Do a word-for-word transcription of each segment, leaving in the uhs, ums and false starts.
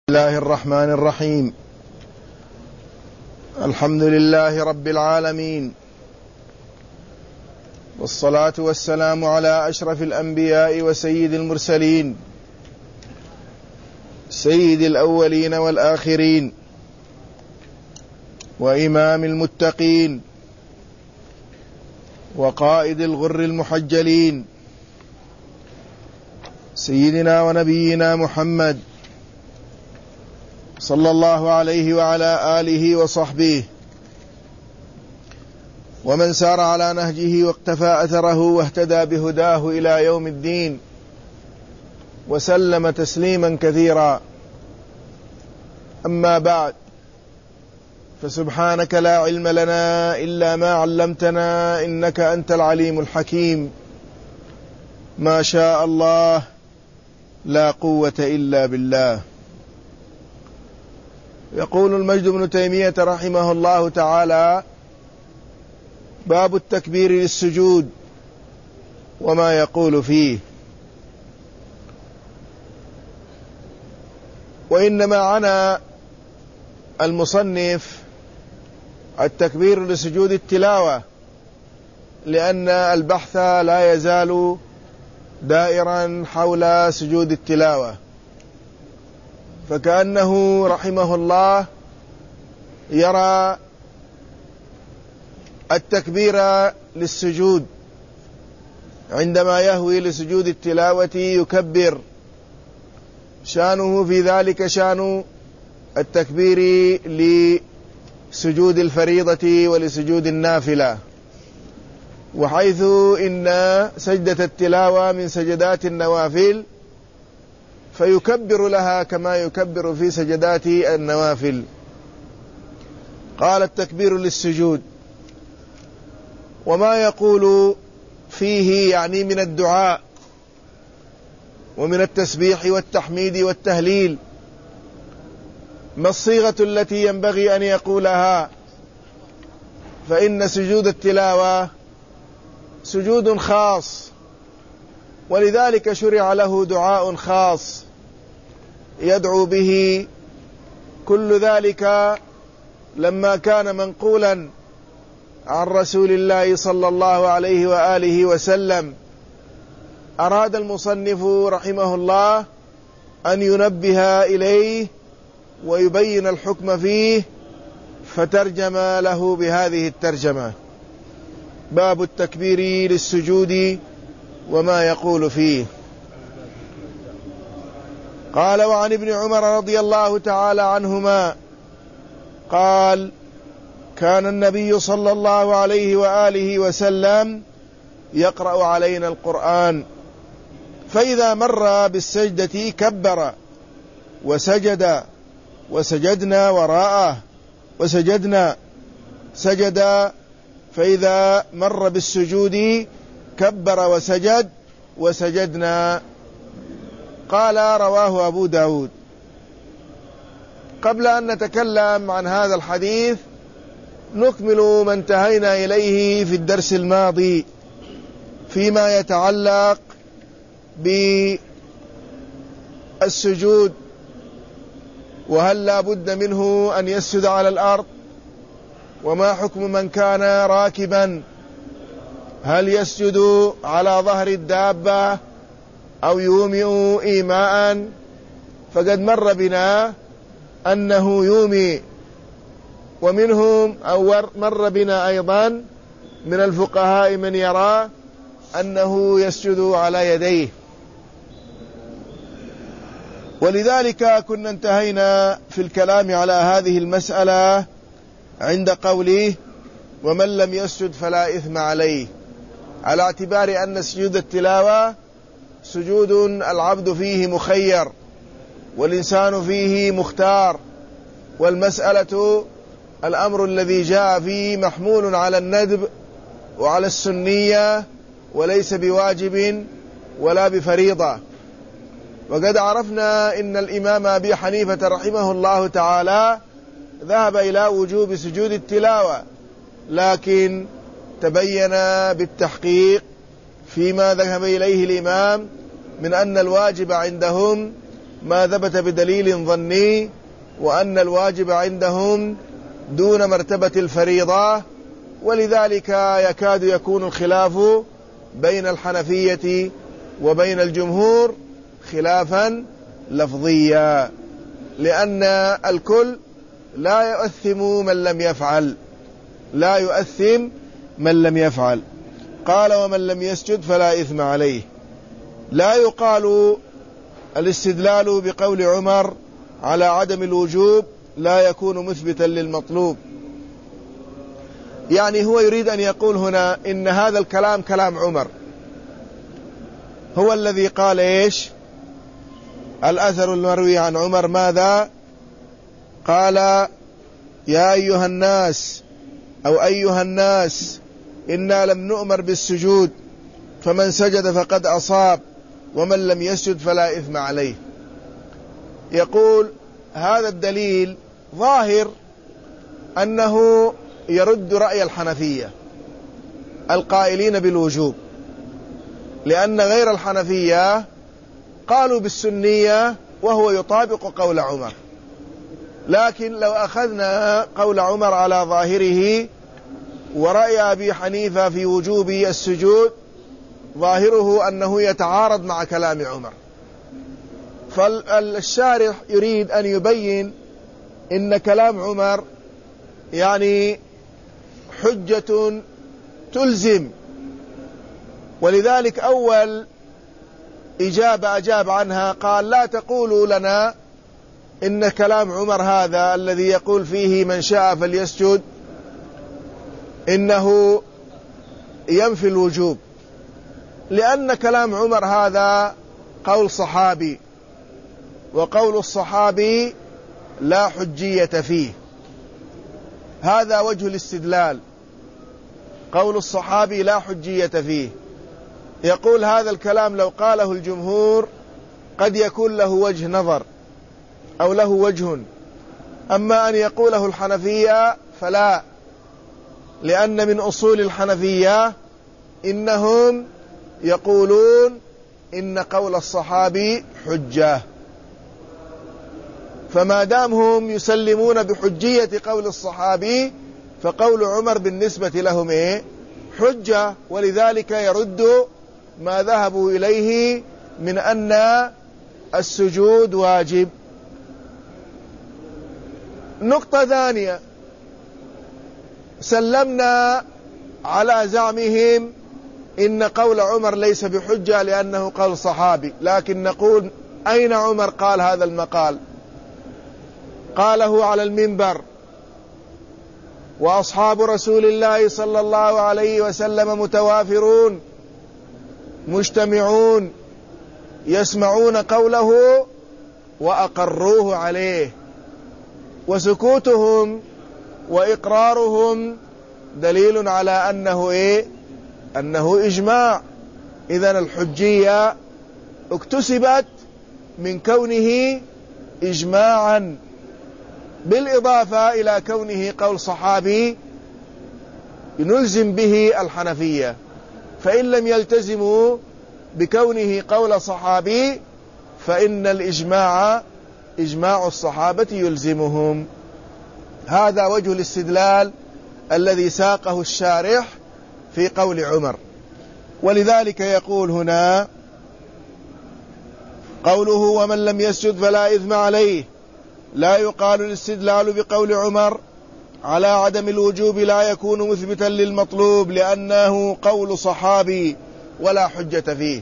بسم الله الرحمن الرحيم. الحمد لله رب العالمين، والصلاة والسلام على أشرف الأنبياء وسيد المرسلين، سيد الأولين والآخرين، وإمام المتقين، وقائد الغر المحجلين، سيدنا ونبينا محمد صلى الله عليه وعلى آله وصحبه ومن سار على نهجه واقتفى أثره واهتدى بهداه إلى يوم الدين، وسلم تسليما كثيرا. أما بعد، فسبحانك لا علم لنا إلا ما علمتنا إنك أنت العليم الحكيم. ما شاء الله لا قوة إلا بالله. يقول المجد بن تيمية رحمه الله تعالى: باب التكبير للسجود وما يقول فيه. وإنما عنى المصنف التكبير لسجود التلاوة، لأن البحث لا يزال دائرا حول سجود التلاوة، فكأنه رحمه الله يرى التكبير للسجود عندما يهوي لسجود التلاوة يكبر، شانه في ذلك شان التكبير لسجود الفريضة ولسجود النافلة، وحيث إن سجدة التلاوة من سجدات النوافل فيكبر لها كما يكبر في سجدات النوافل. قال: التكبير للسجود وما يقول فيه، يعني من الدعاء ومن التسبيح والتحميد والتهليل. ما الصيغة التي ينبغي أن يقولها؟ فإن سجود التلاوة سجود خاص، ولذلك شرع له دعاء خاص يدعو به. كل ذلك لما كان منقولا عن رسول الله صلى الله عليه وآله وسلم، أراد المصنف رحمه الله أن ينبه إليه ويبين الحكم فيه، فترجم له بهذه الترجمة: باب التكبير للسجود وما يقول فيه. قال: وعن ابن عمر رضي الله تعالى عنهما قال: كان النبي صلى الله عليه وآله وسلم يقرأ علينا القرآن، فإذا مر بالسجدة كبر وسجد وسجدنا وراءه وسجدنا سجد، فإذا مر بالسجود كبر وسجد وسجدنا. قال: رواه أبو داود. قبل أن نتكلم عن هذا الحديث نكمل ما انتهينا إليه في الدرس الماضي فيما يتعلق بالسجود، وهل لا بد منه أن يسجد على الأرض، وما حكم من كان راكبا، هل يسجد على ظهر الدابة أو يومئ إيماء؟ فقد مر بنا أنه يومي، ومنهم أو مر بنا أيضا من الفقهاء من يرى أنه يسجد على يديه. ولذلك كنا انتهينا في الكلام على هذه المسألة عند قوله: ومن لم يسجد فلا إثم عليه، على اعتبار أن سجود التلاوة سجود العبد فيه مخير والإنسان فيه مختار، والمسألة الأمر الذي جاء فيه محمول على الندب وعلى السنية، وليس بواجب ولا بفريضة. وقد عرفنا إن الإمام أبي حنيفة رحمه الله تعالى ذهب إلى وجوب سجود التلاوة، لكن تبين بالتحقيق فيما ذهب إليه الإمام من أن الواجب عندهم ما ثبت بدليل ظني، وأن الواجب عندهم دون مرتبة الفريضة، ولذلك يكاد يكون الخلاف بين الحنفية وبين الجمهور خلافا لفظيا، لأن الكل لا يؤثم من لم يفعل لا يؤثم من لم يفعل. قال ومن لم يسجد فلا إثم عليه. لا يقال الاستدلال بقول عمر على عدم الوجوب لا يكون مثبتا للمطلوب، يعني هو يريد أن يقول هنا إن هذا الكلام كلام عمر، هو الذي قال إيش؟ الأثر المروي عن عمر ماذا؟ قال يا أيها الناس أو أيها الناس إنا لم نؤمر بالسجود، فمن سجد فقد أصاب، ومن لم يسجد فلا إثم عليه. يقول هذا الدليل ظاهر أنه يرد رأي الحنفية القائلين بالوجوب، لأن غير الحنفية قالوا بالسنية وهو يطابق قول عمر. لكن لو أخذنا قول عمر على ظاهره ورأي أبي حنيفة في وجوب السجود، ظاهره أنه يتعارض مع كلام عمر. فالشارح يريد أن يبين إن كلام عمر يعني حجة تلزم، ولذلك أول إجابة أجاب عنها قال لا تقولوا لنا إن كلام عمر هذا الذي يقول فيه من شاء فليسجد إنه ينفي الوجوب، لأن كلام عمر هذا قول صحابي، وقول الصحابي لا حجية فيه. هذا وجه الاستدلال، قول الصحابي لا حجية فيه. يقول هذا الكلام لو قاله الجمهور قد يكون له وجه نظر أو له وجه، أما أن يقوله الحنفية فلا، لأن من أصول الحنفية إنهم يقولون إن قول الصحابي حجة، فما دام هم يسلمون بحجية قول الصحابي فقول عمر بالنسبة لهم إيه؟ حجة، ولذلك يرد ما ذهبوا إليه من أن السجود واجب. نقطة ثانية، سلمنا على زعمهم إن قول عمر ليس بحجة لأنه قول صحابي، لكن نقول أين عمر قال هذا المقال؟ قاله على المنبر، وأصحاب رسول الله صلى الله عليه وسلم متوافرون مجتمعون يسمعون قوله وأقروه عليه، وسكوتهم وإقرارهم دليل على أنه إيه؟ أنه إجماع. إذن الحجية اكتسبت من كونه إجماعا، بالإضافة إلى كونه قول صحابي نلزم به الحنفية، فإن لم يلتزموا بكونه قول صحابي فإن الإجماع إجماع الصحابة يلزمهم. هذا وجه الاستدلال الذي ساقه الشارح في قول عمر. ولذلك يقول هنا قوله ومن لم يسجد فلا إثم عليه، لا يقال الاستدلال بقول عمر على عدم الوجوب لا يكون مثبتا للمطلوب لأنه قول صحابي ولا حجة فيه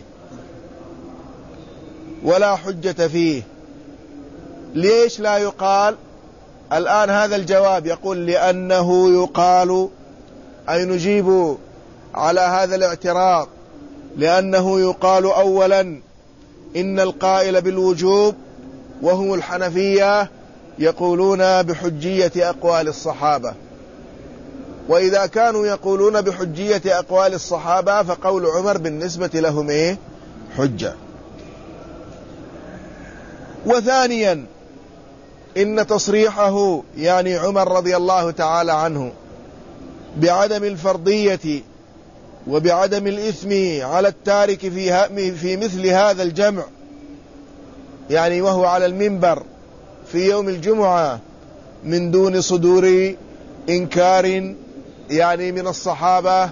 ولا حجة فيه. ليش لا يقال؟ الآن هذا الجواب يقول لأنه يقال، أي نجيب على هذا الاعتراض، لأنه يقال أولا إن القائل بالوجوب وهم الحنفية يقولون بحجية أقوال الصحابة، وإذا كانوا يقولون بحجية أقوال الصحابة فقول عمر بالنسبة لهم إيه؟ حجة. وثانيا إن تصريحه يعني عمر رضي الله تعالى عنه بعدم الفرضية وبعدم الإثم على التارك في في مثل هذا الجمع، يعني وهو على المنبر في يوم الجمعة من دون صدور إنكار يعني من الصحابة،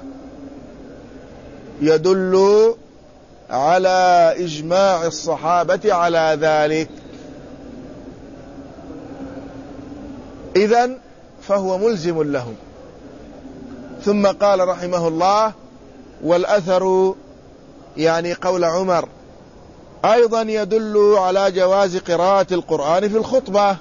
يدل على إجماع الصحابة على ذلك. إذن فهو ملزم لهم. ثم قال رحمه الله: والأثر يعني قول عمر أيضا يدل على جواز قراءة القرآن في الخطبة،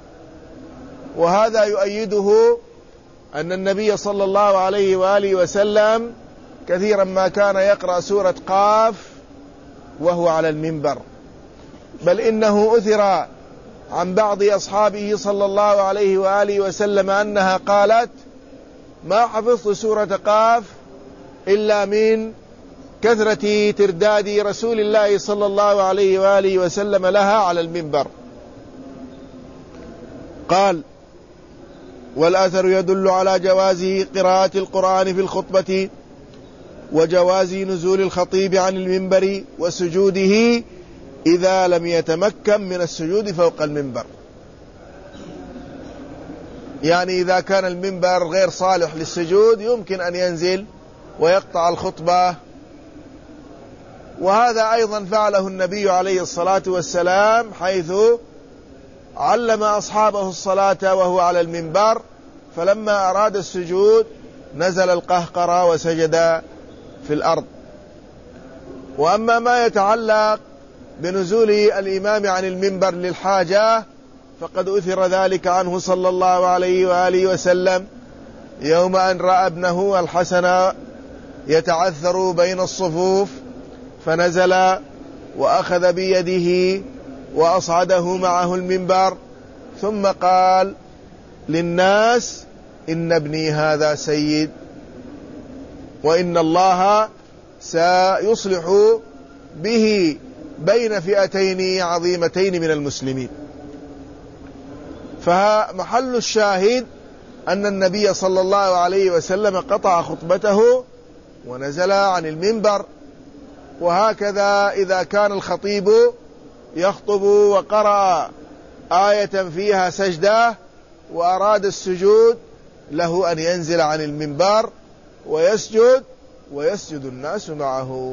وهذا يؤيده أن النبي صلى الله عليه وآله وسلم كثيرا ما كان يقرأ سورة قاف وهو على المنبر، بل إنه أثر عن بعض أصحابه صلى الله عليه وآله وسلم أنها قالت: ما حفظت سورة قاف إلا من كثرة ترداد رسول الله صلى الله عليه وآله وسلم لها على المنبر. قال: والأثر يدل على جواز قراءة القرآن في الخطبة وجواز نزول الخطيب عن المنبر وسجوده إذا لم يتمكن من السجود فوق المنبر، يعني إذا كان المنبر غير صالح للسجود يمكن أن ينزل ويقطع الخطبة. وهذا أيضا فعله النبي عليه الصلاة والسلام، حيث علم أصحابه الصلاة وهو على المنبر، فلما أراد السجود نزل القهقرى وسجد في الأرض. وأما ما يتعلق بنزول الإمام عن المنبر للحاجة فقد أثر ذلك عنه صلى الله عليه وآله وسلم يوم أن رأى ابنه الحسن يتعثر بين الصفوف، فنزل وأخذ بيده وأصعده معه المنبر، ثم قال للناس: إن ابني هذا سيد، وإن الله سيصلح به بين فئتين عظيمتين من المسلمين. فمحل الشاهد أن النبي صلى الله عليه وسلم قطع خطبته ونزل عن المنبر. وهكذا إذا كان الخطيب يخطب وقرأ آية فيها سجدة وأراد السجود له أن ينزل عن المنبر ويسجد ويسجد الناس معه.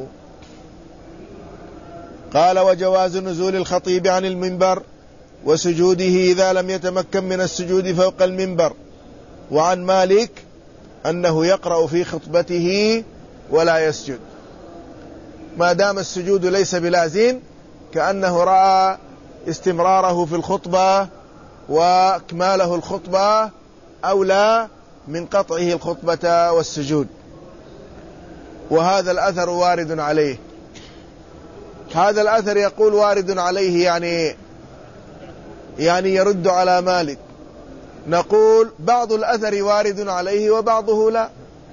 قال: وجواز نزول الخطيب عن المنبر وسجوده إذا لم يتمكن من السجود فوق المنبر. وعن مالك أنه يقرأ في خطبته ولا يسجد ما دام السجود ليس بلازم، كأنه رأى استمراره في الخطبة وإكماله الخطبة أولى من قطعه الخطبة والسجود. وهذا الأثر وارد عليه. هذا الأثر يقول وارد عليه يعني يعني يرد على مالك. نقول بعض الأثر وارد عليه وبعضه لا،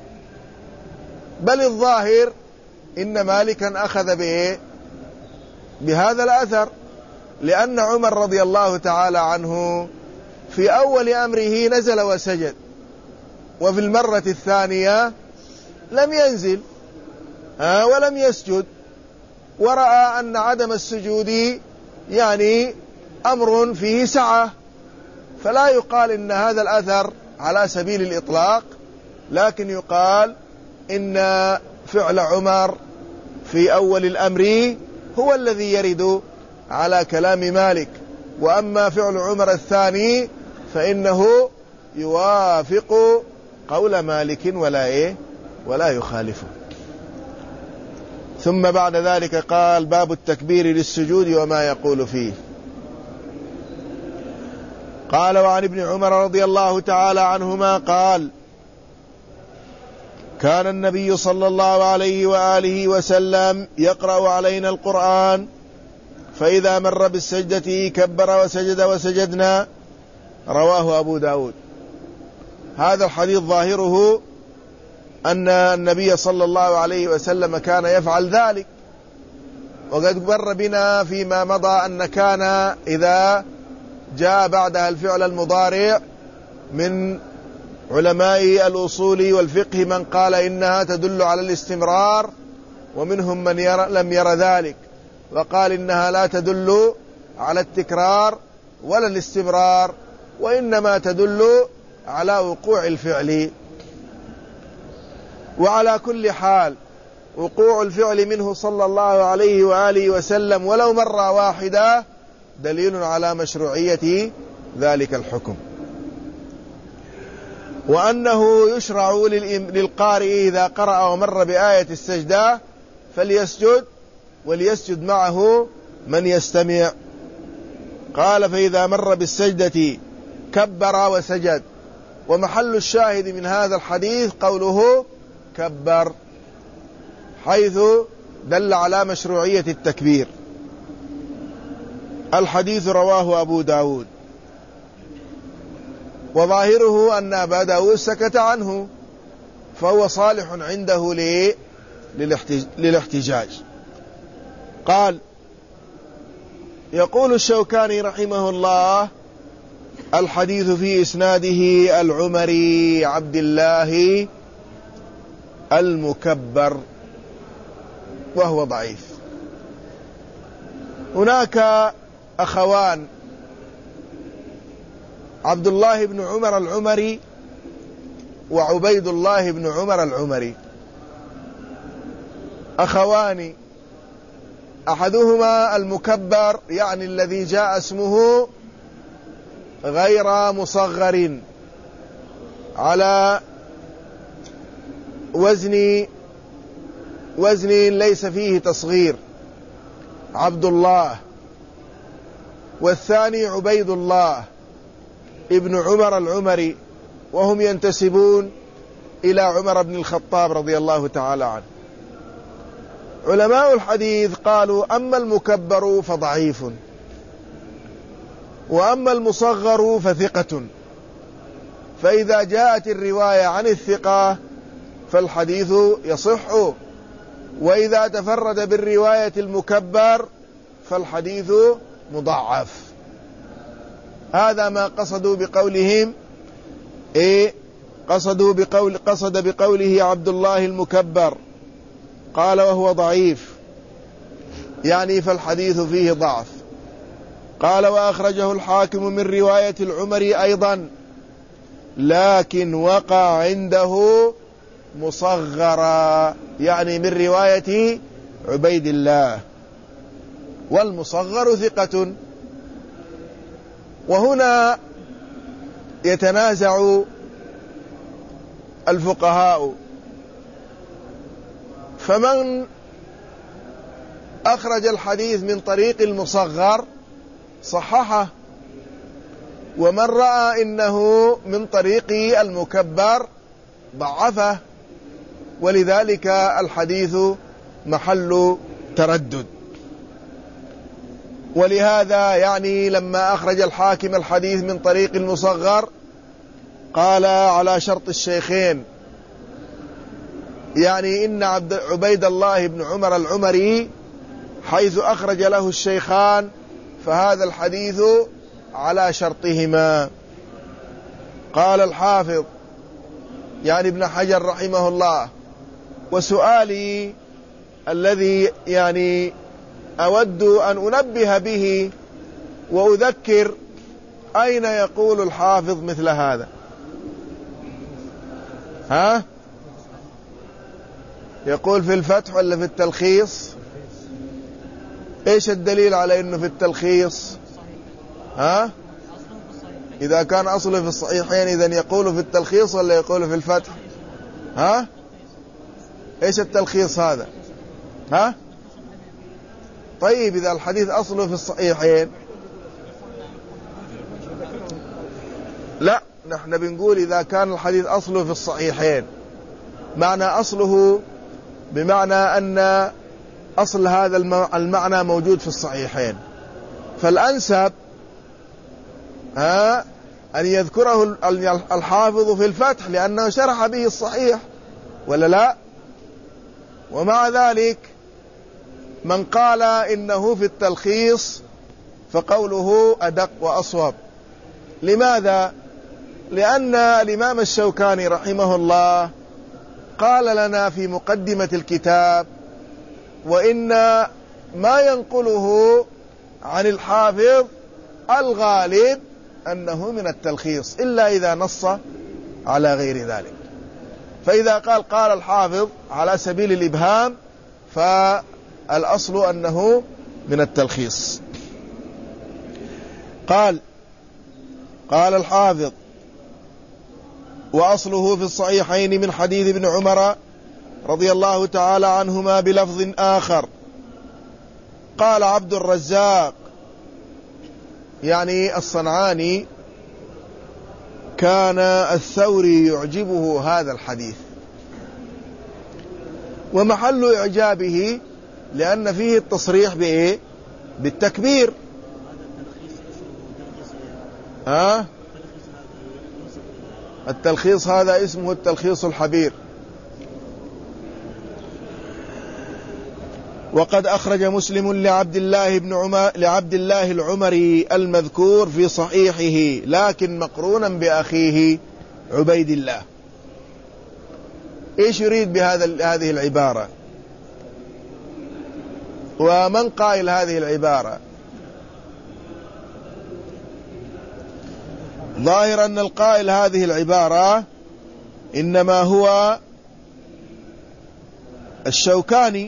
بل الظاهر إن مالكا أخذ به بهذا الأثر، لأن عمر رضي الله تعالى عنه في أول أمره نزل وسجد، وفي المرة الثانية لم ينزل ولم يسجد، ورأى أن عدم السجود يعني أمر فيه سعة، فلا يقال إن هذا الأثر على سبيل الإطلاق، لكن يقال إن فعل عمر في أول الأمر هو الذي يرد على كلام مالك، وأما فعل عمر الثاني فإنه يوافق قول مالك ولا إيه ولا يخالفه. ثم بعد ذلك قال: باب التكبير للسجود وما يقول فيه. قال: وعن ابن عمر رضي الله تعالى عنهما قال: كان النبي صلى الله عليه وآله وسلم يقرأ علينا القرآن، فإذا مر بالسجدة كبر وسجد وسجدنا. رواه أبو داود. هذا الحديث ظاهره أن النبي صلى الله عليه وسلم كان يفعل ذلك، وقد مر بنا فيما مضى أن كان إذا جاء بعدها الفعل المضارع من علماء الأصول والفقه من قال إنها تدل على الاستمرار، ومنهم من يرى لم ير ذلك وقال إنها لا تدل على التكرار ولا الاستمرار، وإنما تدل على وقوع الفعل. وعلى كل حال وقوع الفعل منه صلى الله عليه وآله وسلم ولو مرة واحدة دليل على مشروعية ذلك الحكم، وأنه يشرع للقارئ إذا قرأ ومر بآية السجدة فليسجد وليسجد معه من يستمع. قال فإذا مر بالسجدة كبر وسجد، ومحل الشاهد من هذا الحديث قوله كبر، حيث دل على مشروعية التكبير. الحديث رواه أبو داود، وظاهره أن أبا داود سكت عنه، فهو صالح عنده للاحتجاج. قال يقول الشوكاني رحمه الله: الحديث في إسناده العمري عبد الله المكبر، وهو ضعيف. هناك أخوان عبد الله بن عمر العمري وعبيد الله بن عمر العمري، أخوان، أحدهما المكبر يعني الذي جاء اسمه غير مصغر على وزن وزن ليس فيه تصغير، عبد الله. والثاني عبيد الله ابن عمر العمري، وهم ينتسبون إلى عمر بن الخطاب رضي الله تعالى عنه. علماء الحديث قالوا: أما المكبر فضعيف، وأما المصغر فثقة، فإذا جاءت الرواية عن الثقة فالحديث يصح، وإذا تفرد بالرواية المكبر فالحديث مضعف. هذا ما قصدوا بقولهم إيه قصدوا بقول قصد بقوله عبد الله المكبر. قال وهو ضعيف، يعني فالحديث فيه ضعف. قال وأخرجه الحاكم من رواية العمري أيضا، لكن وقع عنده مصغرا، يعني من رواية عبيد الله، والمصغر ثقة. وهنا يتنازع الفقهاء، فمن أخرج الحديث من طريق المصغر صححه، ومن رأى إنه من طريق المكبر ضعفه، ولذلك الحديث محل تردد. ولهذا يعني لما أخرج الحاكم الحديث من طريق المصغر قال على شرط الشيخين، يعني إن عبد عبيد الله بن عمر العمري حيث أخرج له الشيخان فهذا الحديث على شرطهما. قال الحافظ يعني ابن حجر رحمه الله: وسؤالي الذي يعني أود أن أنبه به وأذكر، أين يقول الحافظ مثل هذا؟ ها؟ يقول في الفتح ولا في التلخيص؟ ايش الدليل على انه في التلخيص؟ ها؟ اذا كان اصله في الصحيحين اذن يقول في التلخيص ولا يقول في الفتح؟ ها؟ ايش التلخيص هذا؟ ها؟ طيب اذا الحديث اصله في الصحيحين، لا، نحن بنقول اذا كان الحديث اصله في الصحيحين، معنى اصله بمعنى ان أصل هذا المعنى موجود في الصحيحين، فالأنسب ها أن يذكره الحافظ في الفتح لأنه شرح به الصحيح، ولا لا؟ ومع ذلك من قال إنه في التلخيص فقوله أدق وأصوب. لماذا؟ لأن الإمام الشوكاني رحمه الله قال لنا في مقدمة الكتاب: وإن ما ينقله عن الحافظ الغالب أنه من التلخيص إلا إذا نص على غير ذلك. فإذا قال قال الحافظ على سبيل الإبهام فالأصل أنه من التلخيص. قال قال الحافظ وأصله في الصحيحين من حديث ابن عمر رضي الله تعالى عنهما بلفظ آخر. قال عبد الرزاق يعني الصنعاني كان الثوري يعجبه هذا الحديث، ومحل إعجابه لأن فيه التصريح بإيه؟ بالتكبير. ها؟ التلخيص هذا اسمه التلخيص الحبير. وقد أخرج مسلم لعبد الله بن عمر لعبد الله العمري المذكور في صحيحه لكن مقرونا بأخيه عبيد الله. إيش يريد بهذا هذه العبارة؟ ومن قائل هذه العبارة؟ ظاهر أن القائل هذه العبارة إنما هو الشوكاني.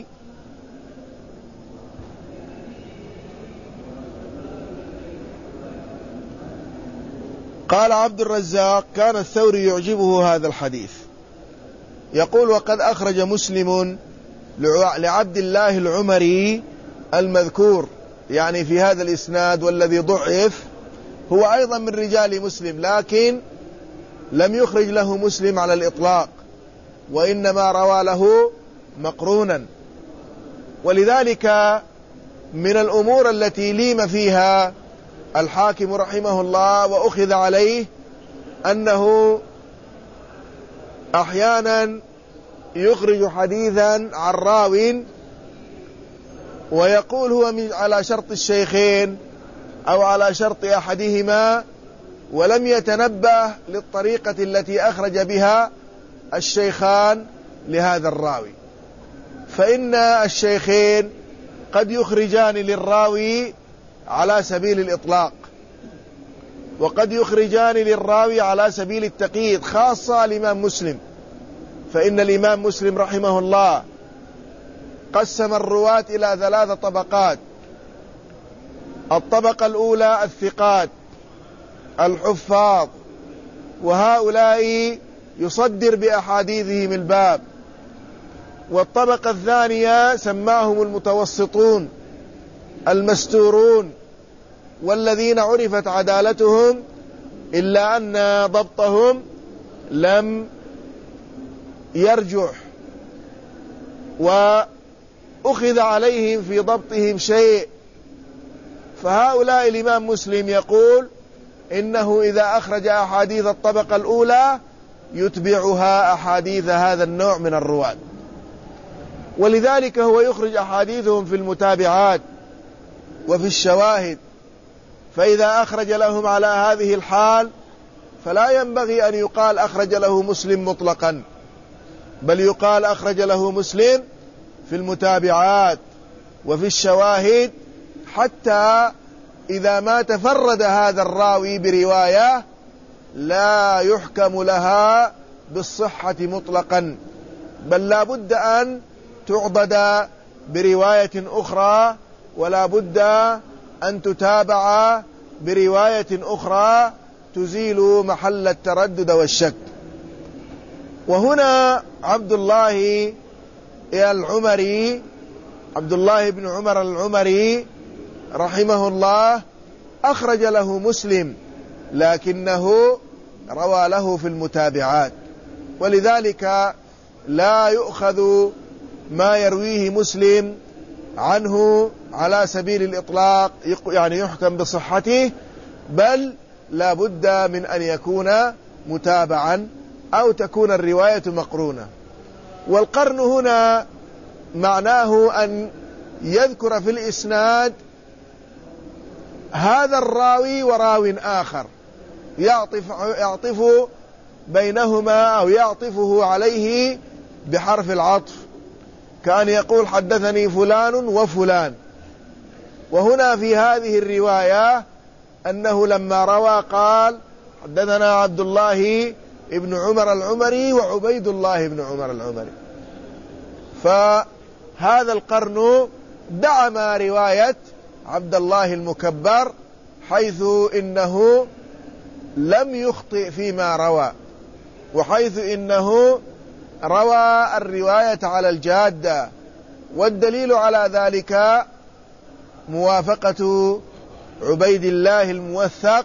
قال عبد الرزاق كان الثوري يعجبه هذا الحديث. يقول وقد أخرج مسلم لعبد الله العمري المذكور، يعني في هذا الإسناد والذي ضعف هو أيضا من رجال مسلم، لكن لم يخرج له مسلم على الإطلاق، وإنما روى له مقرونا. ولذلك من الأمور التي ليم فيها الحاكم رحمه الله وأخذ عليه أنه أحيانا يخرج حديثا عن راو ويقول هو على شرط الشيخين أو على شرط أحدهما، ولم يتنبه للطريقة التي أخرج بها الشيخان لهذا الراوي. فإن الشيخين قد يخرجان للراوي على سبيل الإطلاق، وقد يخرجان للراوي على سبيل التقييد، خاصة الإمام مسلم. فإن الإمام مسلم رحمه الله قسم الرواة إلى ثلاث طبقات. الطبقة الأولى الثقات الحفاظ، وهؤلاء يصدر بأحاديثهم الباب. والطبقة الثانية سماهم المتوسطون المستورون، والذين عرفت عدالتهم إلا أن ضبطهم لم يرجح وأخذ عليهم في ضبطهم شيء. فهؤلاء الإمام مسلم يقول إنه إذا أخرج أحاديث الطبقة الأولى يتبعها أحاديث هذا النوع من الرواة، ولذلك هو يخرج أحاديثهم في المتابعات وفي الشواهد. فإذا أخرج لهم على هذه الحال فلا ينبغي أن يقال أخرج له مسلم مطلقا، بل يقال أخرج له مسلم في المتابعات وفي الشواهد، حتى إذا ما تفرد هذا الراوي برواية لا يحكم لها بالصحة مطلقا، بل لا بد أن تعضد برواية أخرى، ولا بد أن تتابع برواية أخرى تزيل محل التردد والشك. وهنا عبد الله العمري عبد الله بن عمر العمري رحمه الله أخرج له مسلم، لكنه روى له في المتابعات، ولذلك لا يؤخذ ما يرويه مسلم عنه على سبيل الإطلاق، يعني يحكم بصحته، بل لا بد من أن يكون متابعا أو تكون الرواية مقرونة. والقرن هنا معناه أن يذكر في الإسناد هذا الراوي وراو آخر، يعطف, يعطف بينهما أو يعطفه عليه بحرف العطف، كأن يقول حدثني فلان وفلان. وهنا في هذه الرواية أنه لما روى قال حدثنا عبد الله ابن عمر العمري وعبيد الله بن عمر العمري، فهذا القرن دعم رواية عبد الله المكبر حيث إنه لم يخطئ فيما روى، وحيث إنه روى الرواية على الجادة. والدليل على ذلك موافقة عبيد الله الموثق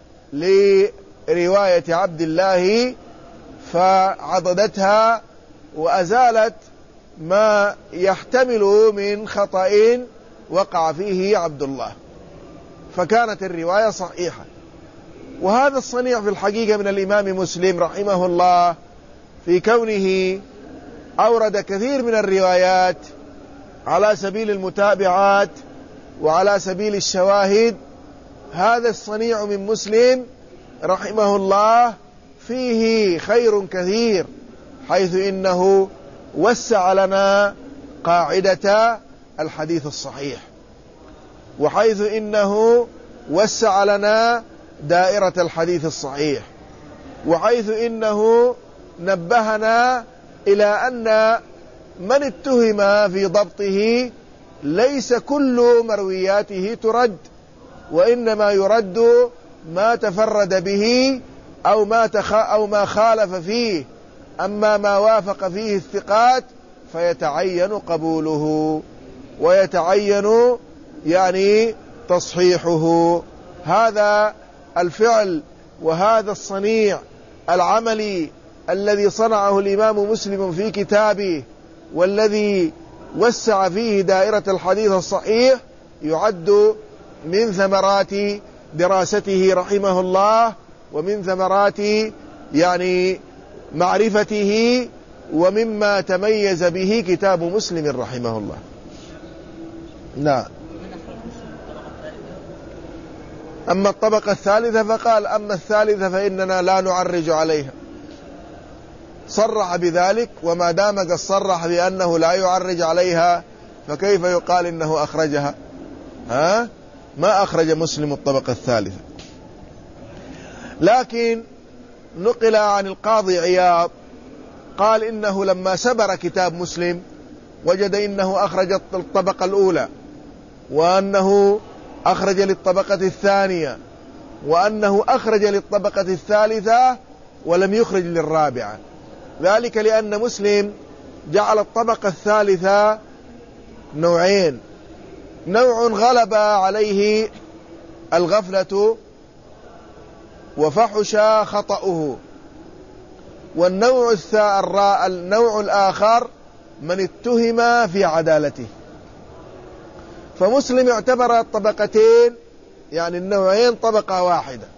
لرواية عبد الله، فعضدتها وأزالت ما يحتمل من خطأ وقع فيه عبد الله، فكانت الرواية صحيحة. وهذا الصنيع في الحقيقة من الإمام مسلم رحمه الله في كونه أورد كثير من الروايات على سبيل المتابعات وعلى سبيل الشواهد. هذا الصنيع من مسلم رحمه الله فيه خير كثير، حيث إنه وسع لنا قاعدة الحديث الصحيح، وحيث إنه وسع لنا دائرة الحديث الصحيح، وحيث إنه نبهنا إلى أن من اتهم في ضبطه ليس كل مروياته ترد، وإنما يرد ما تفرد به أو ما تخ أو ما خالف فيه، أما ما وافق فيه الثقات فيتعين قبوله ويتعين يعني تصحيحه. هذا الفعل وهذا الصنيع العملي الذي صنعه الإمام مسلم في كتابه، والذي وسع فيه دائرة الحديث الصحيح، يعد من ثمرات دراسته رحمه الله، ومن ثمرات يعني معرفته، ومما تميز به كتاب مسلم رحمه الله. نعم. أما الطبقة الثالثة فقال أما الثالثة فإننا لا نعرج عليها، صرح بذلك، وما دام قد صرح بأنه لا يعرج عليها فكيف يقال إنه أخرجها؟ ها؟ ما أخرج مسلم الطبقة الثالثة. لكن نقل عن القاضي عياض قال إنه لما سبر كتاب مسلم وجد إنه أخرج الطبقة الأولى، وأنه أخرج للطبقة الثانية، وأنه أخرج للطبقة الثالثة ولم يخرج للرابعة، ذلك لأن مسلم جعل الطبقة الثالثة نوعين: نوع غلب عليه الغفلة وفحش خطأه، والنوع النوع الآخر من اتهم في عدالته. فمسلم اعتبر الطبقتين يعني النوعين طبقة واحدة.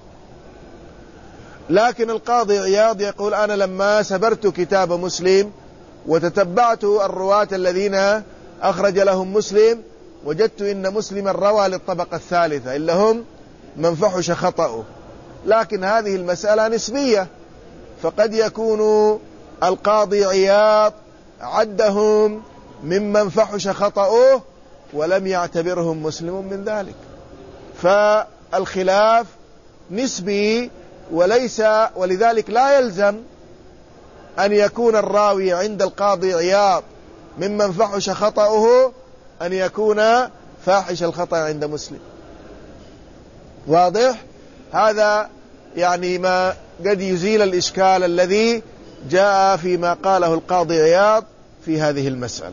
لكن القاضي عياض يقول أنا لما سبرت كتاب مسلم وتتبعت الرواة الذين أخرج لهم مسلم وجدت إن مسلما روى للطبقة الثالثة إلا هم من فحش خطأه. لكن هذه المسألة نسبية، فقد يكون القاضي عياض عدهم ممن فحش خطأه ولم يعتبرهم مسلم من ذلك. فالخلاف نسبي وليس، ولذلك لا يلزم أن يكون الراوي عند القاضي عياض ممن فحش خطأه أن يكون فاحش الخطأ عند مسلم. واضح؟ هذا يعني ما قد يزيل الإشكال الذي جاء فيما قاله القاضي عياض في هذه المسألة.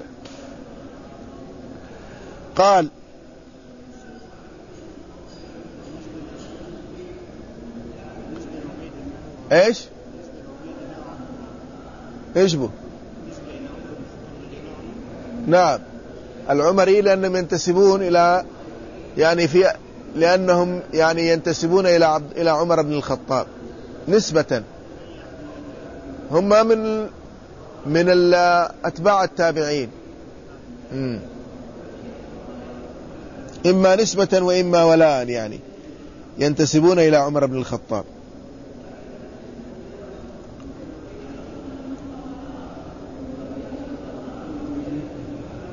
قال: ايش ايش بو نعم العمري، لأنهم ينتسبون إلى يعني في لأنهم يعني ينتسبون إلى عبد إلى عمر بن الخطاب نسبة، هم من من أتباع التابعين، إما نسبة وإما ولاء، يعني ينتسبون إلى عمر بن الخطاب.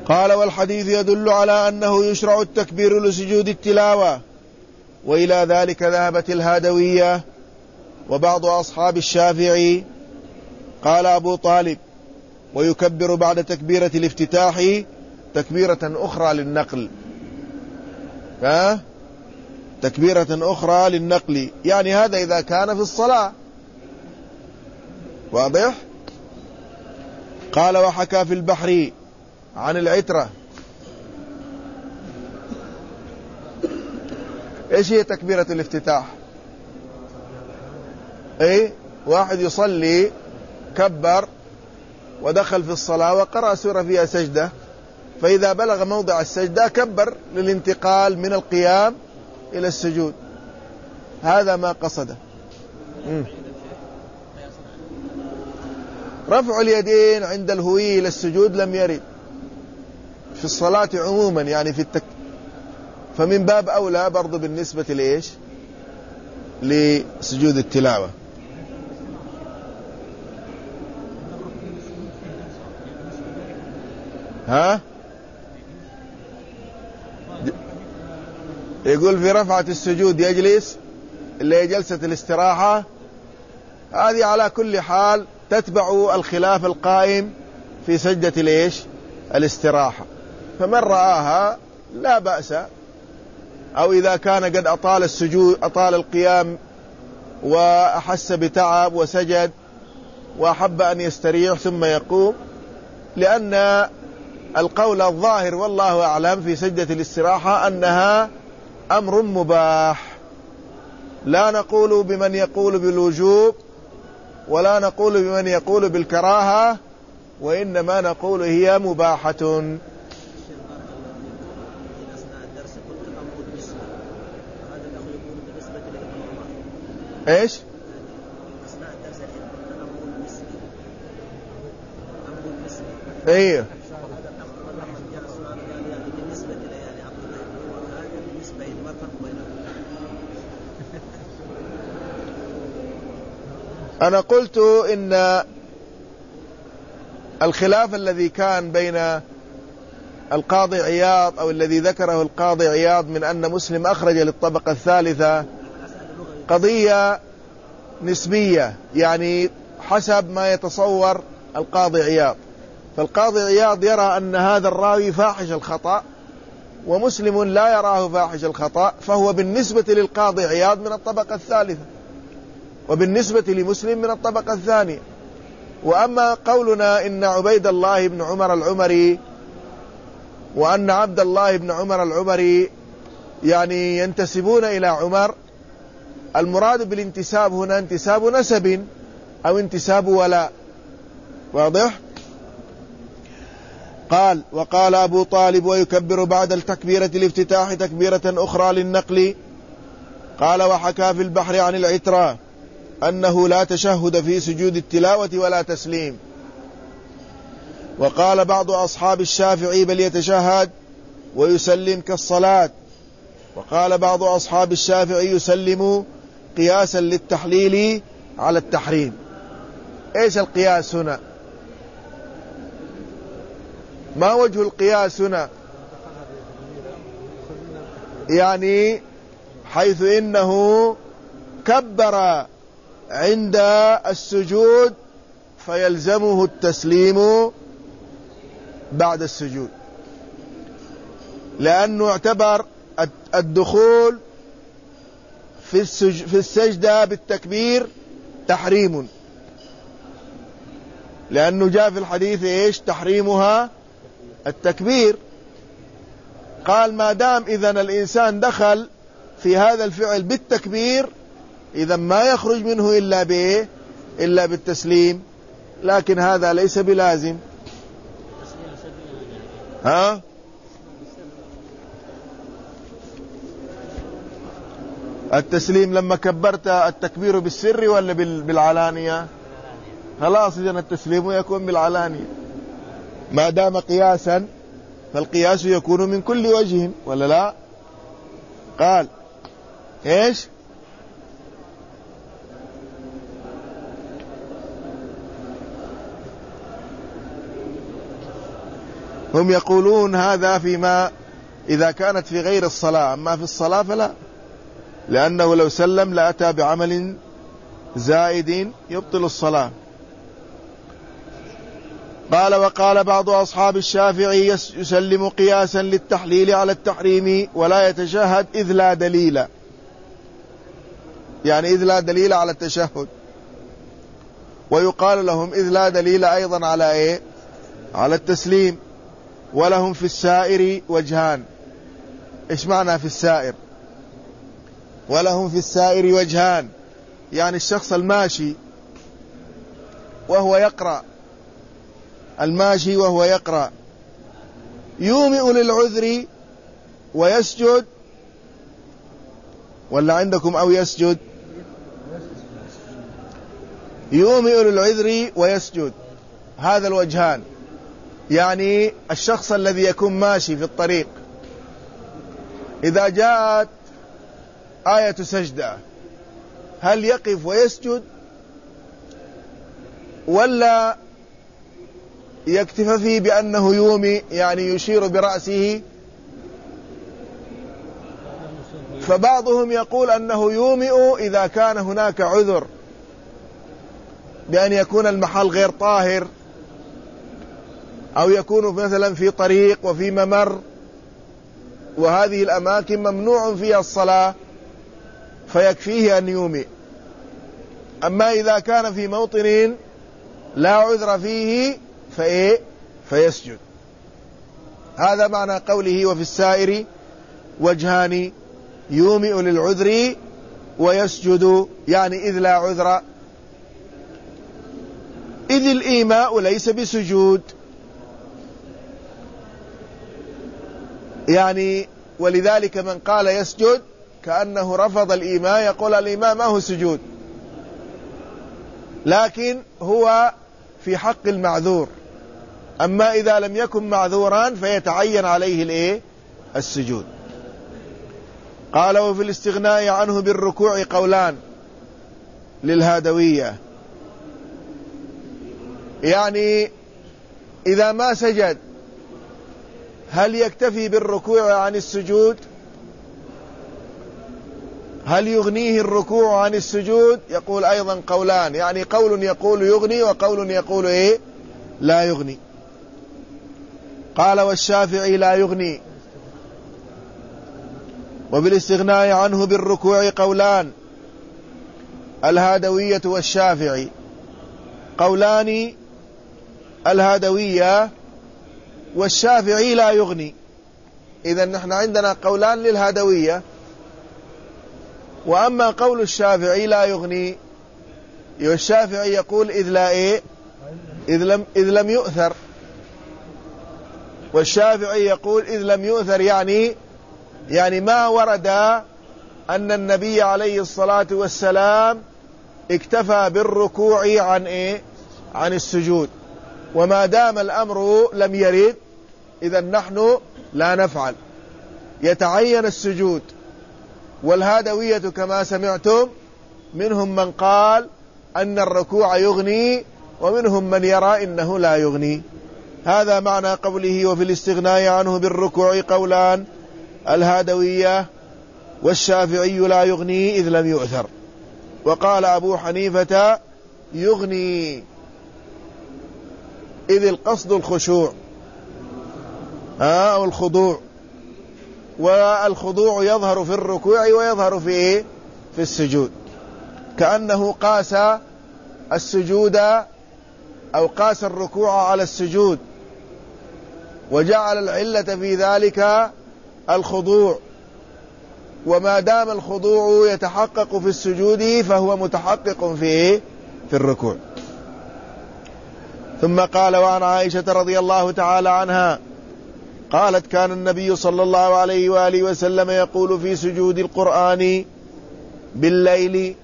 قال والحديث يدل على أنه يشرع التكبير لسجود التلاوة، وإلى ذلك ذهبت الهادوية وبعض أصحاب الشافعي. قال أبو طالب ويكبر بعد تكبيرة الافتتاح تكبيرة أخرى للنقل. ها؟ تكبيرة أخرى للنقل، يعني هذا إذا كان في الصلاة. واضح؟ قال وحكى في البحر عن العترة. ايش هي تكبيرة الافتتاح؟ اي واحد يصلي كبر ودخل في الصلاة وقرأ سورة فيها سجدة، فإذا بلغ موضع السجدة كبر للانتقال من القيام إلى السجود. هذا ما قصده. م. رفع اليدين عند الهوي إلى السجود لم يرد في الصلاة عموما، يعني في التك... فمن باب أولى برضو بالنسبة لإيش؟ لسجود التلاوة. ها؟ يقول في رفعة السجود يجلس اللي هي جلسة الاستراحة، هذه على كل حال تتبع الخلاف القائم في سجدة ليش الاستراحة، فمن رآها لا بأس. أو إذا كان قد أطال السجود أطال القيام وأحس بتعب وسجد وأحب أن يستريح ثم يقوم، لأن القول الظاهر والله أعلم في سجدة الاستراحة أنها أمر مباح، لا نقول بمن يقول بالوجوب ولا نقول بمن يقول بالكراهة، وإنما نقول هي مباحة. ايش؟ ايه أنا قلت إن الخلاف الذي كان بين القاضي عياض أو الذي ذكره القاضي عياض من أن مسلم أخرج للطبقة الثالثة قضية نسبية، يعني حسب ما يتصور القاضي عياض. فالقاضي عياض يرى أن هذا الراوي فاحش الخطأ ومسلم لا يراه فاحش الخطأ، فهو بالنسبة للقاضي عياض من الطبقة الثالثة وبالنسبة لمسلم من الطبقة الثانية. وأما قولنا إن عبيد الله بن عمر العمري وأن عبد الله بن عمر العمري يعني ينتسبون إلى عمر، المراد بالانتساب هنا انتساب نسب أو انتساب ولاء. واضح؟ قال وقال أبو طالب ويكبر بعد التكبيرة الافتتاح تكبيرة أخرى للنقل. قال وحكى في البحر عن العترة أنه لا تشهد في سجود التلاوة ولا تسليم. وقال بعض أصحاب الشافعي بل يتشهد ويسلم كالصلاة. وقال بعض أصحاب الشافعي يسلم قياسا للتحليل على التحريم. ايش القياس هنا؟ ما وجه القياس هنا؟ يعني حيث إنه كبر عند السجود فيلزمه التسليم بعد السجود، لأنه اعتبر الدخول في في السجدة بالتكبير تحريم، لأنه جاء في الحديث إيش تحريمها التكبير. قال ما دام إذن الإنسان دخل في هذا الفعل بالتكبير إذا ما يخرج منه إلا بإيه إلا بالتسليم، لكن هذا ليس بلازم. ها التسليم لما كبرت التكبير بالسر ولا بالعلانية؟ خلاص إذن التسليم يكون بالعلانية. ما دام قياسا فالقياس يكون من كل وجه ولا لا؟ قال ايش؟ هم يقولون هذا فيما إذا كانت في غير الصلاة، أما في الصلاة فلا، لأنه لو سلم لأتى بعمل زائد يبطل الصلاة. قال وقال بعض أصحاب الشافعي يسلم قياسا للتحليل على التحريم ولا يتشهد إذ لا دليل، يعني إذ لا دليل على التشهد، ويقال لهم إذ لا دليل أيضا على إيه؟ على التسليم. ولهم في السائر وجهان. إيش معنى في السائر؟ ولهم في السائر وجهان، يعني الشخص الماشي وهو يقرأ، الماشي وهو يقرأ يومئ للعذر ويسجد، ولا عندكم أو يسجد؟ يومئ للعذر ويسجد، هذا الوجهان. يعني الشخص الذي يكون ماشي في الطريق إذا جاءت آية سجدة هل يقف ويسجد ولا يكتفي بأنه يومي، يعني يشير برأسه؟ فبعضهم يقول أنه يومئ إذا كان هناك عذر بأن يكون المحل غير طاهر، أو يكون مثلا في طريق وفي ممر، وهذه الأماكن ممنوع فيها الصلاة، فيكفيه أن يومئ. أما إذا كان في موطن لا عذر فيه فإيه؟ فيسجد. هذا معنى قوله وفي السائر وجهان، يومئ للعذر ويسجد، يعني إذ لا عذر. إذ الإيماء ليس بسجود، يعني ولذلك من قال يسجد كأنه رفض الإيماء، يقول الإيماء ما هو سجود، لكن هو في حق المعذور. أما إذا لم يكن معذوران فيتعين عليه الإيه؟ السجود. قال وفي الاستغناء عنه بالركوع قولان للهادوية، يعني إذا ما سجد هل يكتفي بالركوع عن السجود؟ هل يغنيه الركوع عن السجود؟ يقول أيضا قولان، يعني قول يقول يغني وقول يقول إيه؟ لا يغني. قال والشافعي لا يغني. وبالاستغناء عنه بالركوع قولان، الهادوية والشافعي. قولان الهادوية والشافعي لا يغني. إذن نحن عندنا قولان للهادوية، وأما قول الشافعي لا يغني، والشافعي يقول إذ لا إيه؟ إذ لم, إذ لم يؤثر. والشافعي يقول إذ لم يؤثر، يعني يعني ما ورد أن النبي عليه الصلاة والسلام اكتفى بالركوع عن إيه؟ عن السجود. وما دام الأمر لم يرد إذن نحن لا نفعل، يتعين السجود. والهادوية كما سمعتم منهم من قال أن الركوع يغني، ومنهم من يرى إنه لا يغني. هذا معنى قوله وفي الاستغناء عنه بالركوع قولان، الهادوية والشافعي لا يغني إذ لم يؤثر. وقال أبو حنيفة يغني، إذ القصد الخشوع أو الخضوع، والخضوع يظهر في الركوع ويظهر في إيه؟ في السجود، كأنه قاس السجود أو قاس الركوع على السجود، وجعل العلة في ذلك الخضوع. وما دام الخضوع يتحقق في السجود فهو متحقق في إيه؟ في الركوع. ثم قال وعن عائشة رضي الله تعالى عنها قالت كان النبي صلى الله عليه وآله وسلم يقول في سجود القرآن بالليل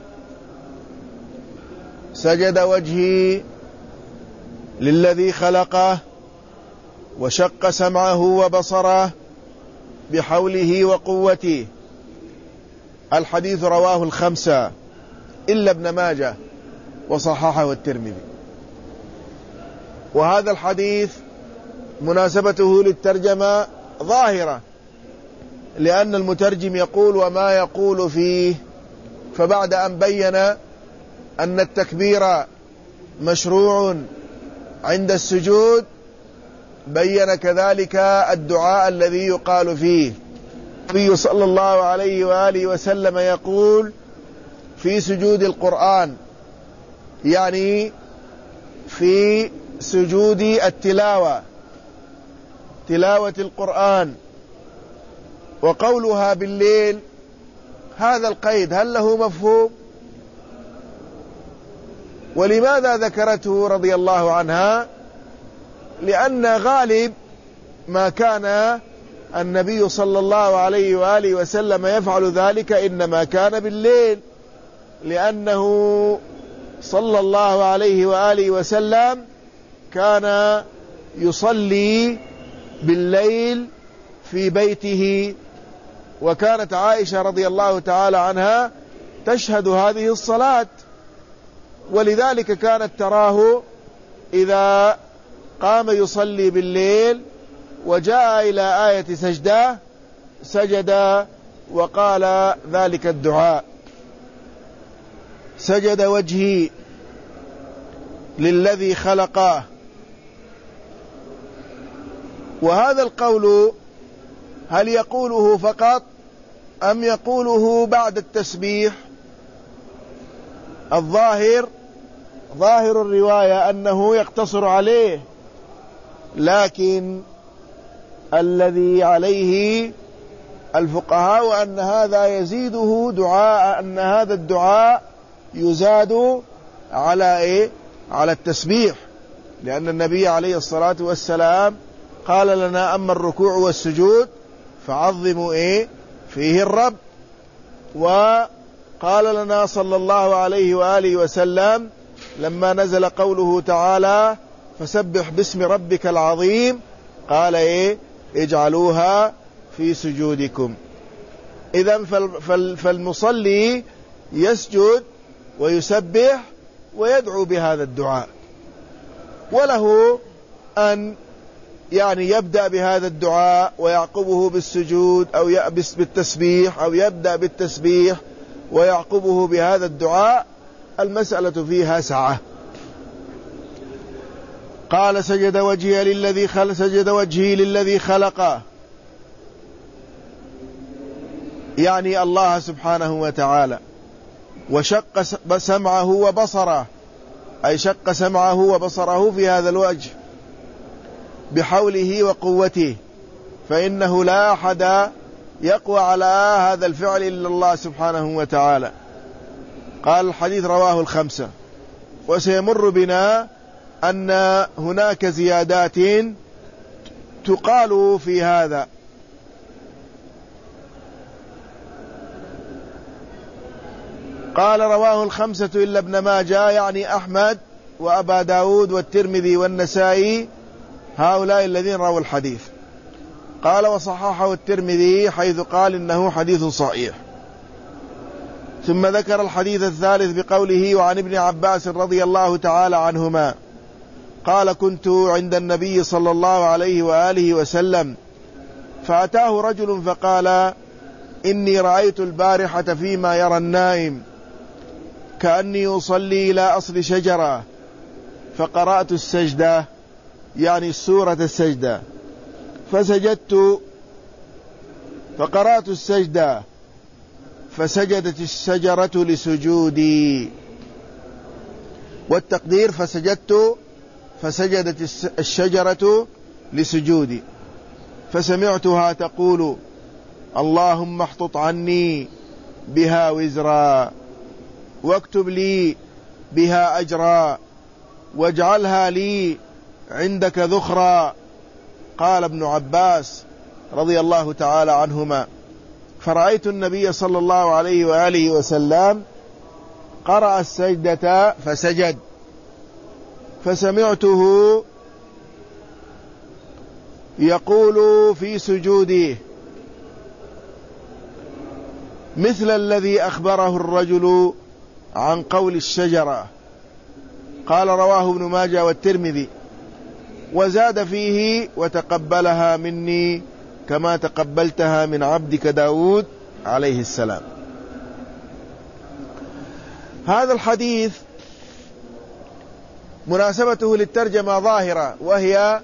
سجد وجهي للذي خلقه وشق سمعه وبصره بحوله وقوته. الحديث رواه الخمسة إلا ابن ماجه وصححه الترمذي. وهذا الحديث مناسبته للترجمة ظاهرة، لأن المترجم يقول وما يقول فيه. فبعد أن بين أن التكبير مشروع عند السجود بين كذلك الدعاء الذي يقال فيه. النبي صلى الله عليه وآله وسلم يقول في سجود القرآن، يعني في سجود التلاوة، تلاوة القرآن، وقولها بالليل، هذا القيد هل له مفهوم؟ ولماذا ذكرته رضي الله عنها؟ لأن غالب ما كان النبي صلى الله عليه وآله وسلم يفعل ذلك إنما كان بالليل، لأنه صلى الله عليه وآله وسلم كان يصلي بالليل في بيته، وكانت عائشة رضي الله تعالى عنها تشهد هذه الصلاة، ولذلك كانت تراه إذا قام يصلي بالليل وجاء إلى آية سجدة سجد وقال ذلك الدعاء: سجد وجهي للذي خلقه. وهذا القول هل يقوله فقط أم يقوله بعد التسبيح؟ الظاهر ظاهر الرواية أنه يقتصر عليه، لكن الذي عليه الفقهاء أن هذا يزيده دعاء، أن هذا الدعاء يزاد على إيه؟ على التسبيح، لأن النبي عليه الصلاة والسلام قال لنا: أما الركوع والسجود فعظموا إيه؟ فيه الرب. وقال لنا صلى الله عليه وآله وسلم لما نزل قوله تعالى: فسبح باسم ربك العظيم، قال إيه؟ اجعلوها في سجودكم. إذن فالمصلي يسجد ويسبح ويدعو بهذا الدعاء، وله أن يعني يبدأ بهذا الدعاء ويعقبه بالسجود، أو يأبس بالتسبيح، أو يبدأ بالتسبيح ويعقبه بهذا الدعاء، المسألة فيها سعة. قال: سجد وجهي للذي خلق سجد وجهي للذي خلقه، يعني الله سبحانه وتعالى، وشق سمعه وبصره، أي شق سمعه وبصره في هذا الوجه بحوله وقوته، فإنه لا أحد يقوى على هذا الفعل إلا الله سبحانه وتعالى. قال: الحديث رواه الخمسة. وسيمر بنا أن هناك زيادات تقال في هذا. قال: رواه الخمسة إلا ابن ماجه، يعني أحمد وأبا داود والترمذي والنسائي، هؤلاء الذين رووا الحديث. قال: وصححه الترمذي حيث قال إنه حديث صحيح. ثم ذكر الحديث الثالث بقوله: وعن ابن عباس رضي الله تعالى عنهما قال: كنت عند النبي صلى الله عليه وآله وسلم فأتاه رجل فقال: إني رأيت البارحة فيما يرى النائم كأني أصلي إلى أصل شجرة فقرأت السجدة، يعني سورة السجدة، فسجدت فقرأت السجدة فسجدت الشجرة لسجودي، والتقدير فسجدت فسجدت الشجرة لسجودي، فسمعتها تقول: اللهم احطط عني بها وزرا واكتب لي بها أجرا واجعلها لي عندك ذخرا. قال ابن عباس رضي الله تعالى عنهما: فرأيت النبي صلى الله عليه وآله وسلم قرأ السجدة فسجد، فسمعته يقول في سجوده مثل الذي أخبره الرجل عن قول الشجرة. قال: رواه ابن ماجه والترمذي. وزاد فيه وتقبلها مني كما تقبلتها من عبدك داود عليه السلام. هذا الحديث مناسبته للترجمة ظاهرة، وهي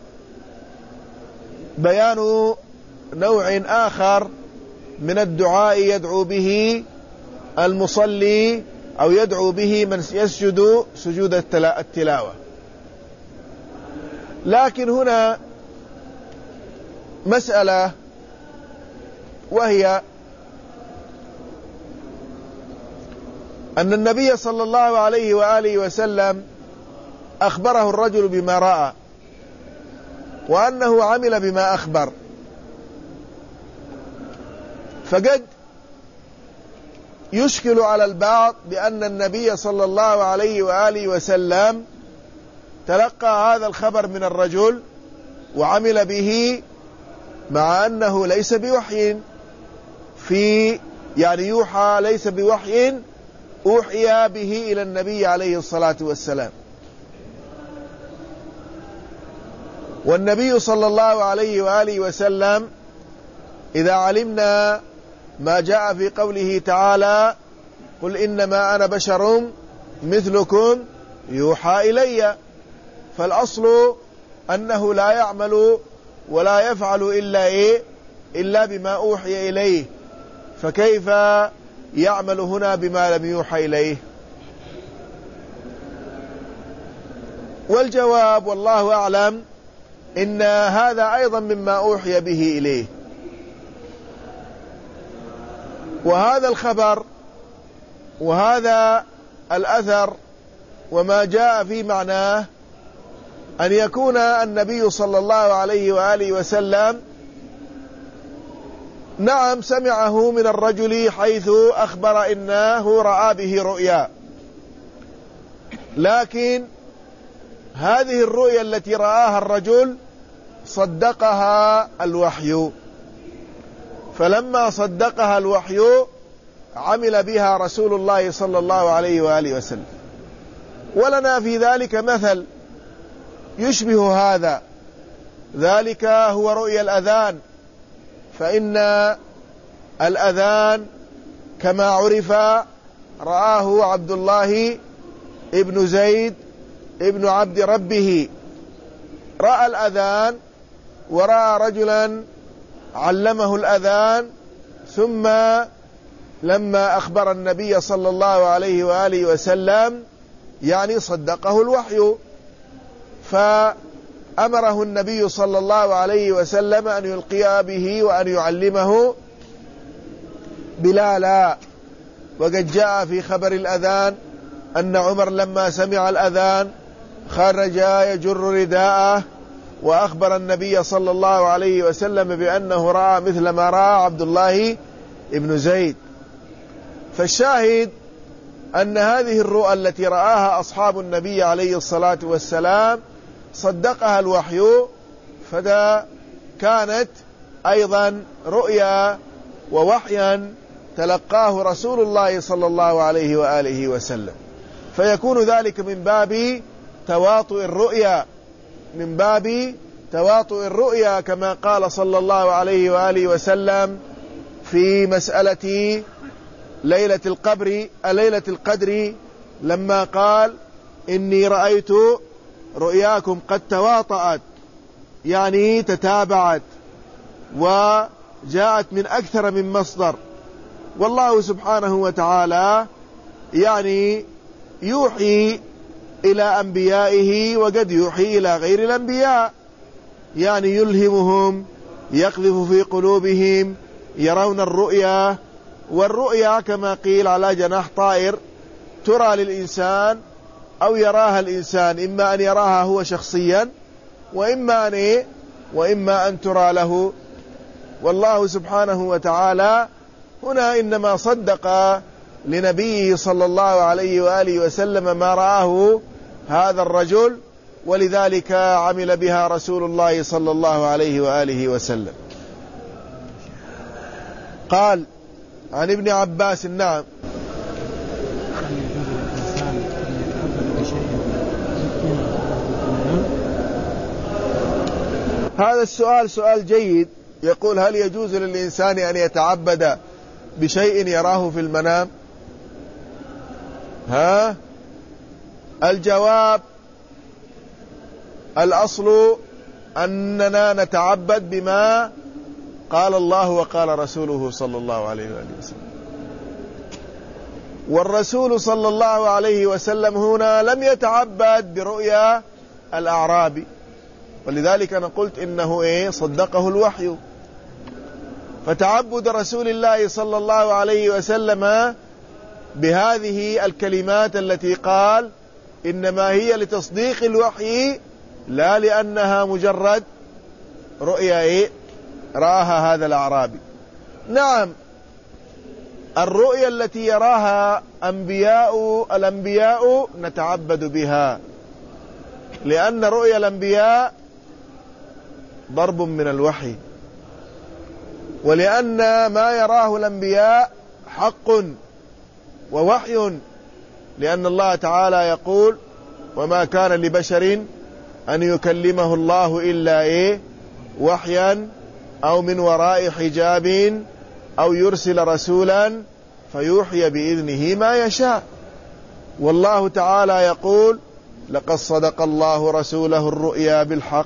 بيان نوع آخر من الدعاء يدعو به المصلي أو يدعو به من يسجد سجود التلاوة. لكن هنا مسألة، وهي أن النبي صلى الله عليه وآله وسلم أخبره الرجل بما رأى، وأنه عمل بما أخبر، فقد يشكل على البعض بأن النبي صلى الله عليه وآله وسلم تلقى هذا الخبر من الرجل وعمل به، مع أنه ليس بوحي في يعني يوحى ليس بوحي أوحي به إلى النبي عليه الصلاة والسلام. والنبي صلى الله عليه وآله وسلم إذا علمنا ما جاء في قوله تعالى قل إنما أنا بشر مثلكم يوحى إلي، فالأصل أنه لا يعمل ولا يفعل إلا إيه إلا بما أوحي إليه، فكيف يعمل هنا بما لم يوحى إليه؟ والجواب والله أعلم إن هذا أيضا مما أوحي به إليه. وهذا الخبر وهذا الأثر وما جاء في معناه أن يكون النبي صلى الله عليه وآله وسلم نعم سمعه من الرجل حيث أخبر إنه رأى به رؤيا، لكن هذه الرؤيا التي رآها الرجل صدقها الوحي، فلما صدقها الوحي عمل بها رسول الله صلى الله عليه وآله وسلم. ولنا في ذلك مثل يشبه هذا، ذلك هو رؤيا الأذان، فإن الأذان كما عرف رآه عبد الله ابن زيد ابن عبد ربه، رأى الأذان ورأى رجلا علمه الأذان، ثم لما أخبر النبي صلى الله عليه وآله وسلم يعني صدقه الوحي، فأمره النبي صلى الله عليه وسلم أن يلقي به وأن يعلمه بلالا. وقد جاء في خبر الأذان أن عمر لما سمع الأذان خرج يجر رداءه وأخبر النبي صلى الله عليه وسلم بأنه رأى مثل ما رأى عبد الله ابن زيد. فالشاهد أن هذه الرؤى التي رآها أصحاب النبي عليه الصلاة والسلام صدقها الوحي، فذا كانت أيضا رؤيا ووحيا تلقاه رسول الله صلى الله عليه وآله وسلم، فيكون ذلك من باب تواطؤ الرؤيا من باب تواطؤ الرؤيا كما قال صلى الله عليه وآله وسلم في مسألة ليلة القبر ليلة القدر لما قال إني رأيت رؤياكم قد تواطأت، يعني تتابعت وجاءت من أكثر من مصدر. والله سبحانه وتعالى يعني يوحي إلى أنبيائه وقد يوحي إلى غير الأنبياء، يعني يلهمهم يقذف في قلوبهم يرون الرؤيا. والرؤيا كما قيل على جناح طائر ترى للإنسان أو يراها الإنسان، إما أن يراها هو شخصيا وإما أن, إيه؟ وإما أن ترى له. والله سبحانه وتعالى هنا إنما صدق لنبيه صلى الله عليه وآله وسلم ما رآه هذا الرجل، ولذلك عمل بها رسول الله صلى الله عليه وآله وسلم. قال عن ابن عباس نعم هذا السؤال سؤال جيد. يقول: هل يجوز للإنسان أن يتعبد بشيء يراه في المنام؟ ها؟ الجواب: الأصل أننا نتعبد بما قال الله وقال رسوله صلى الله عليه وآله وسلم. والرسول صلى الله عليه وسلم هنا لم يتعبد برؤيا الأعرابي، ولذلك أنا قلت إنه إيه صدقه الوحي. فتعبد رسول الله صلى الله عليه وسلم بهذه الكلمات التي قال إنما هي لتصديق الوحي، لا لأنها مجرد رؤيا إيه رآها هذا الأعرابي. نعم، الرؤيا التي يراها أنبياء الأنبياء نتعبد بها، لأن رؤيا الأنبياء ضرب من الوحي، ولأن ما يراه الأنبياء حق ووحي، لأن الله تعالى يقول: وما كان لبشر أن يكلمه الله إلا إيه وحيا أو من وراء حجاب أو يرسل رسولا فيوحي بإذنه ما يشاء. والله تعالى يقول: لقد صدق الله رسوله الرؤيا بالحق.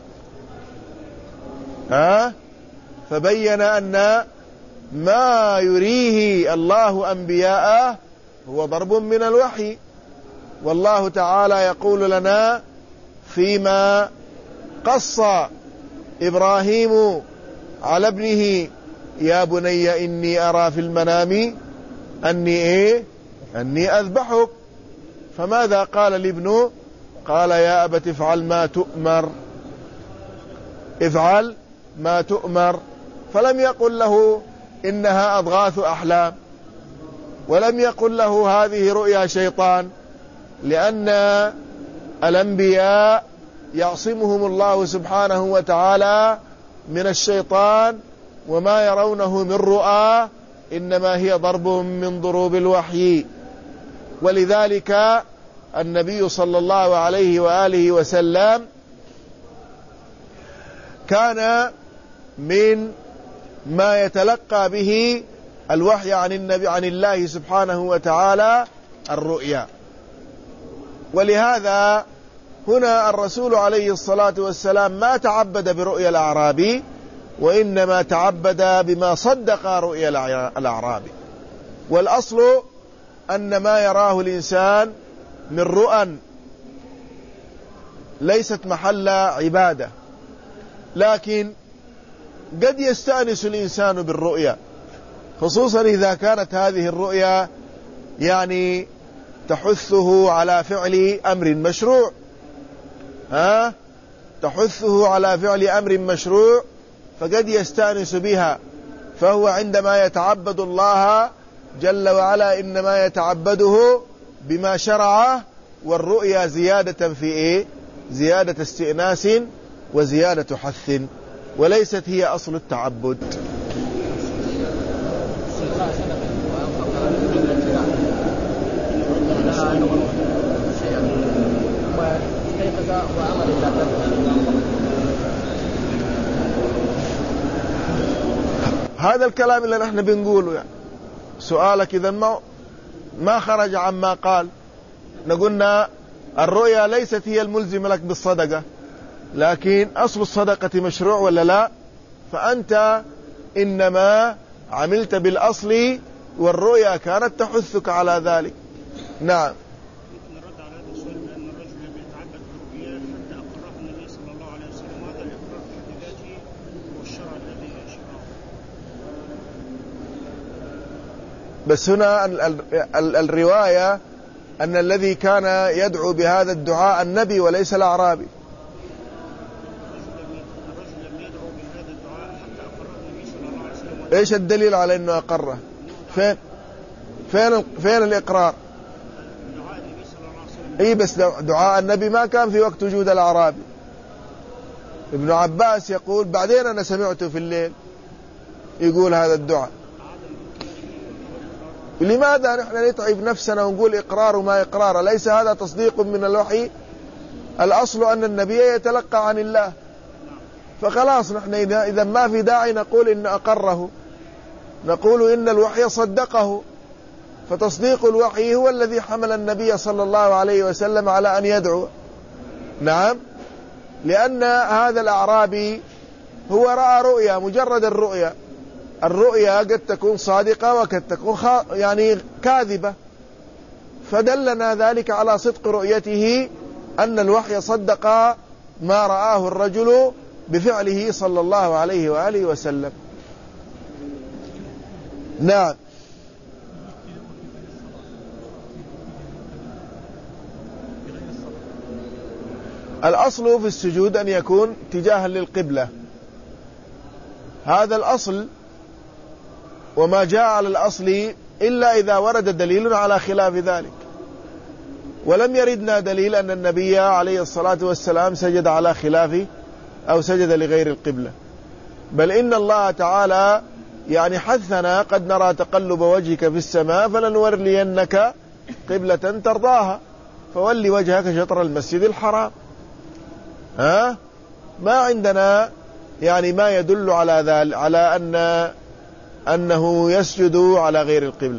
ها؟ فبين أن ما يريه الله أنبياءه هو ضرب من الوحي. والله تعالى يقول لنا فيما قص إبراهيم على ابنه: يا بني إني أرى في المنام أني إيه أني أذبحك. فماذا قال الابن؟ قال: يا أبت افعل ما تؤمر، افعل ما تؤمر. فلم يقل له إنها أضغاث أحلام، ولم يقل له هذه رؤيا شيطان، لأن الأنبياء يعصمهم الله سبحانه وتعالى من الشيطان، وما يرونه من رؤى إنما هي ضرب من ضروب الوحي. ولذلك النبي صلى الله عليه وآله وسلم كان من ما يتلقى به الوحي عن النبي عن الله سبحانه وتعالى الرؤيا. ولهذا هنا الرسول عليه الصلاة والسلام ما تعبد برؤيا الأعرابي، وإنما تعبد بما صدق رؤيا الأعرابي. والأصل أن ما يراه الإنسان من رؤى ليست محل عبادة، لكن قد يستأنس الإنسان بالرؤيا، خصوصا إذا كانت هذه الرؤيا يعني تحثه على فعل أمر مشروع. ها؟ تحثه على فعل أمر مشروع، فقد يستأنس بها. فهو عندما يتعبد الله جل وعلا إنما يتعبده بما شرعه، والرؤيا زيادة في إيه؟ زيادة استئناس وزيادة حث، وليست هي أصل التعبد. هذا الكلام اللي نحن بنقوله يعني. سؤالك إذا ما ما خرج عما قال. نقولنا الرؤيا ليست هي الملزمة لك بالصدقة، لكن أصل الصدقة مشروع ولا لا؟ فأنت إنما عملت بالأصل، والرؤيا كانت تحثك على ذلك. نعم. نرد على هذا السؤال بأن الرجل لم يتعبد بالرؤيا حتى أقره النبي صلى الله عليه وسلم، وهذا الإقرار في ذاته والشرع الذي شرعه. بس هنا ال ال ال الرواية أن الذي كان يدعو بهذا الدعاء النبي وليس الأعرابي. الرجل لم يدعو بهذا الدعاء حتى أقره النبي صلى الله عليه وسلم. إيش الدليل على أنه أقره؟ فين فين فين الإقرار؟ دعاء النبي صلى الله عليه وسلم. إيه بس دعاء النبي ما كان في وقت وجود الأعرابي. ابن عباس يقول بعدين أنا سمعته في الليل يقول هذا الدعاء. لماذا نحن نتعب نفسنا ونقول إقرار وما إقرار؟ ليس هذا تصديق من الوحي؟ الأصل أن النبي يتلقى عن الله، فخلاص نحن إذا ما في داعي نقول إن أقره، نقول إن الوحي صدقه. فتصديق الوحي هو الذي حمل النبي صلى الله عليه وسلم على أن يدعو. نعم، لأن هذا الأعرابي هو رأى رؤيا، مجرد الرؤيا، الرؤيا قد تكون صادقة وقد تكون يعني كاذبة، فدلنا ذلك على صدق رؤيته أن الوحي صدق ما رآه الرجل بفعله صلى الله عليه وآله وسلم. نعم. الأصل في السجود أن يكون اتجاها للقبلة، هذا الأصل، وما جاء على الأصل إلا إذا ورد دليل على خلاف ذلك. ولم يردنا دليل أن النبي عليه الصلاة والسلام سجد على خلاف أو سجد لغير القبلة، بل إن الله تعالى يعني حثنا: قد نرى تقلب وجهك في السماء فلنولينك قبلة ترضاها فولي وجهك شطر المسجد الحرام. ها؟ ما عندنا يعني ما يدل على ذلك، على أن أنه يسجد على غير القبلة.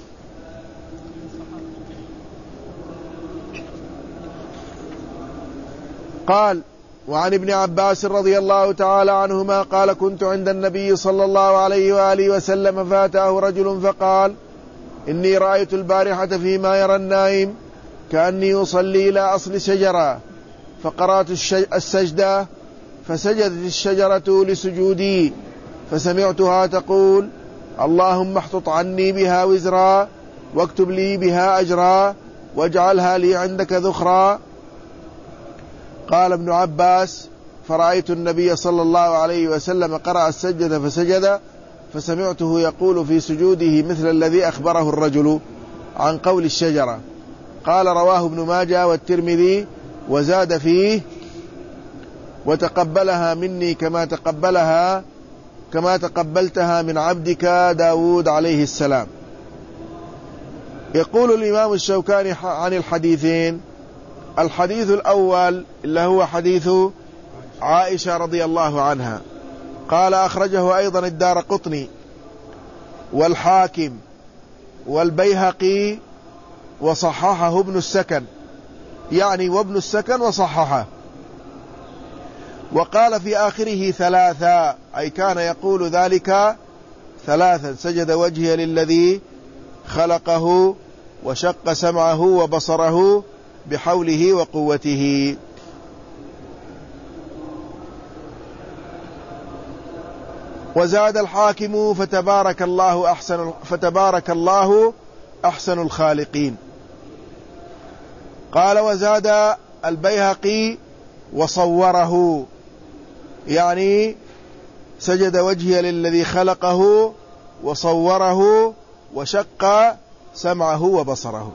قال: وعن ابن عباس رضي الله تعالى عنهما قال: كنت عند النبي صلى الله عليه وآله وسلم فأتاه رجل فقال: إني رأيت البارحة فيما يرى النائم كأني أصلي إلى أصل شجرة، فقرأت السجدة فسجدت الشجرة لسجودي، فسمعتها تقول: اللهم احطط عني بها وزرا واكتب لي بها أجرا واجعلها لي عندك ذخرا. قال ابن عباس: فرأيت النبي صلى الله عليه وسلم قرأ السجدة فسجد، فسمعته يقول في سجوده مثل الذي أخبره الرجل عن قول الشجرة. قال: رواه ابن ماجه والترمذي وزاد فيه: وتقبلها مني كما تقبلها كما تقبلتها من عبدك داود عليه السلام. يقول الإمام الشوكاني عن الحديثين: الحديث الأول اللي هو حديث عائشة رضي الله عنها، قال: أخرجه أيضا الدارقطني والحاكم والبيهقي وصححه ابن السكن، يعني وابن السكن وصححه، وقال في آخره ثلاثة، أي كان يقول ذلك ثلاثا: سجد وجهي للذي خلقه وشق سمعه وبصره بحوله وقوته. وزاد الحاكم: فتبارك الله أحسن فتبارك الله أحسن الخالقين. قال: وزاد البيهقي: وصوره، يعني سجد وجهي للذي خلقه وصوره وشق سمعه وبصره.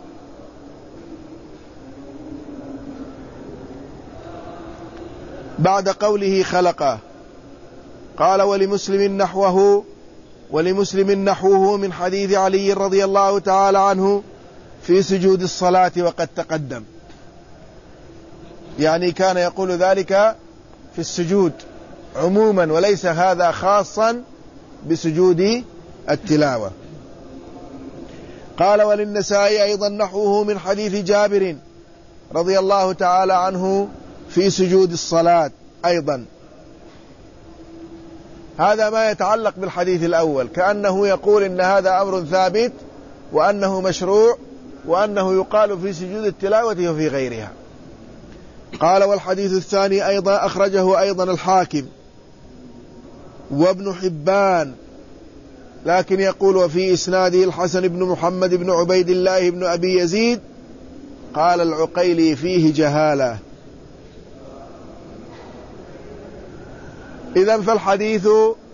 بعد قوله خلقه. قال: ولمسلم نحوه ولمسلم نحوه من حديث علي رضي الله تعالى عنه في سجود الصلاة وقد تقدم، يعني كان يقول ذلك في السجود عموما وليس هذا خاصا بسجود التلاوة. قال: وللنسائي أيضا نحوه من حديث جابر رضي الله تعالى عنه في سجود الصلاة أيضا. هذا ما يتعلق بالحديث الأول، كأنه يقول إن هذا أمر ثابت وأنه مشروع وأنه يقال في سجود التلاوة وفي غيرها. قال: والحديث الثاني أيضا أخرجه أيضا الحاكم وابن حبان، لكن يقول: وفي إسناده الحسن بن محمد بن عبيد الله بن أبي يزيد. قال العقيلي: فيه جهالة. إذن فالحديث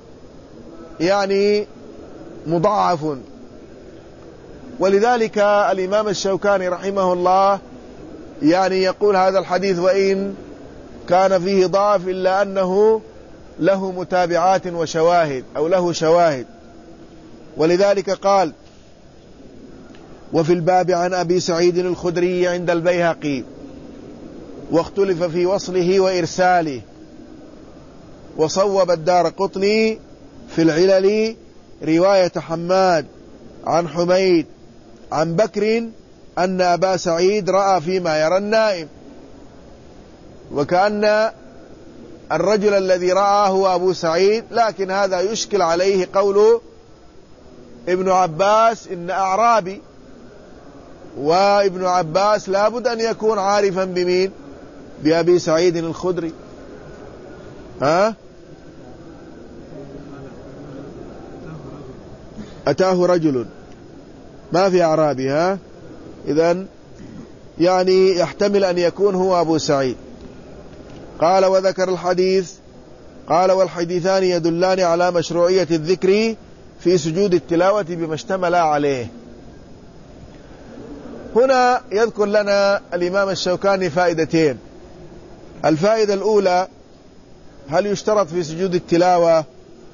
يعني مضاعف، ولذلك الإمام الشوكاني رحمه الله يعني يقول: هذا الحديث وإن كان فيه ضعف إلا أنه له متابعات وشواهد أو له شواهد. ولذلك قال: وفي الباب عن أبي سعيد الخدري عند البيهقي، واختلف في وصله وإرساله. وصوب الدارقطني في العلل رواية حماد عن حميد عن بكر أن أبا سعيد رأى فيما يرى النائم، وكأن الرجل الذي رأى هو أبو سعيد، لكن هذا يشكل عليه قول ابن عباس إن أعرابي، وابن عباس لابد أن يكون عارفا بمين؟ بأبي سعيد الخدري. ها؟ أتاه رجل، ما في أعرابي. ها؟ إذن يعني يحتمل أن يكون هو أبو سعيد. قال وذكر الحديث، قال والحديثان يدلان على مشروعية الذكر في سجود التلاوة بما اشتمل عليه. هنا يذكر لنا الإمام الشوكاني فائدتين. الفائدة الأولى: هل يشترط في سجود التلاوة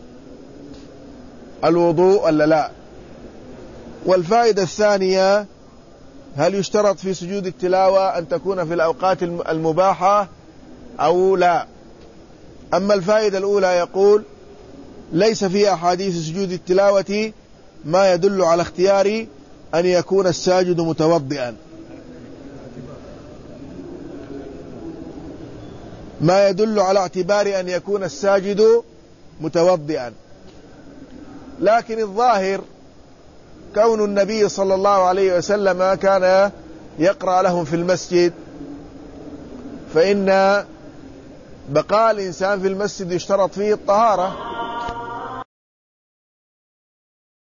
الوضوء ولا لا؟ والفائدة الثانية: هل يشترط في سجود التلاوة أن تكون في الأوقات المباحة أو لا؟ أما الفائدة الأولى يقول: ليس في أحاديث سجود التلاوة ما يدل على اختيار أن يكون الساجد متوضئا، ما يدل على اعتبار أن يكون الساجد متوضئا، لكن الظاهر كون النبي صلى الله عليه وسلم كان يقرأ لهم في المسجد، فإن بقاء الإنسان في المسجد يشترط فيه الطهارة،